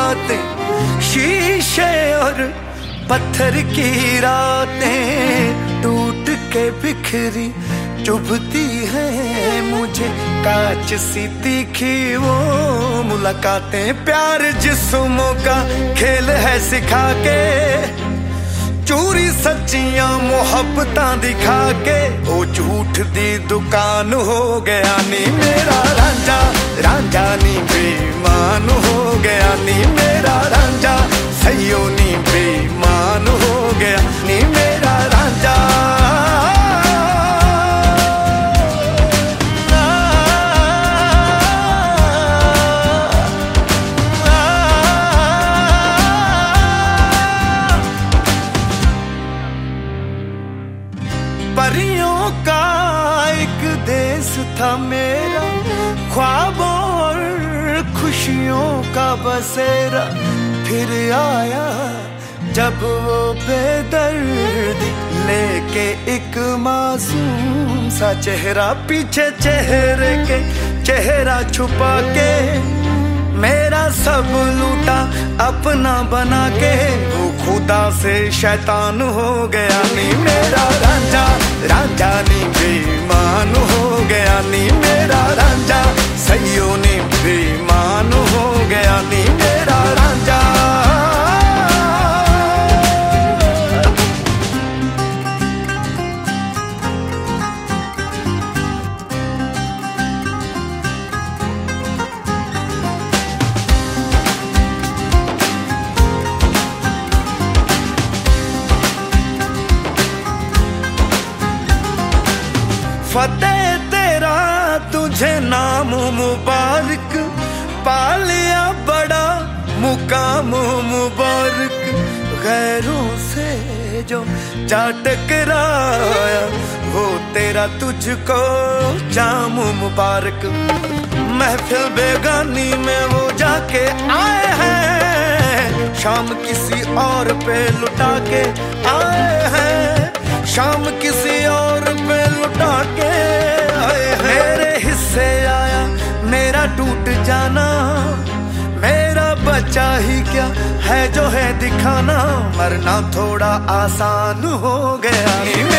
बातें, शीशे और पत्थर की रातें टूट के बिखरी चुभती है मुझे, कांच सी तीखी वो मुलाकातें। प्यार जिस्मों का खेल है सिखा के, चोरी सच्चियां मोहब्बतां दिखा के, ओ झूठ दी दुकान हो गया नी मेरा रांझा, रांझा नी बेईमान हो गया नी मेरा रांझा, सैयो नी बेईमान हो गया नी मेरा रांझा। परियों का एक देश था मेरा, ख्वाबों और खुशियों का बसेरा, फिर आया जब वो बेदर्दी लेके एक मासूम सा चेहरा, पीछे चेहरे के चेहरा छुपा के, मेरा सब लूटा अपना बना के, वो खुदा से शैतान हो गया नी मेरा रांझा, रांझा नी बेईमान हो गया नी मेरा रांझा, सैयो नी बेईमान हो गया नी मेरा रांझा। फतेह तेरा तुझे नाम मुबारक, पालिया बड़ा मुकाम मुबारक, गैरों से जो जा टकराया वो तेरा तुझको जाम मुबारक। महफिल बेगानी में वो जाके आए हैं, शाम किसी और पे लुटा के आए हैं, शाम किसी और पे लुटा के आए हैं। मेरे हिस्से आया मेरा टूट जाना, मेरा बचा ही क्या है जो है दिखाना, मरना थोड़ा आसान हो गया।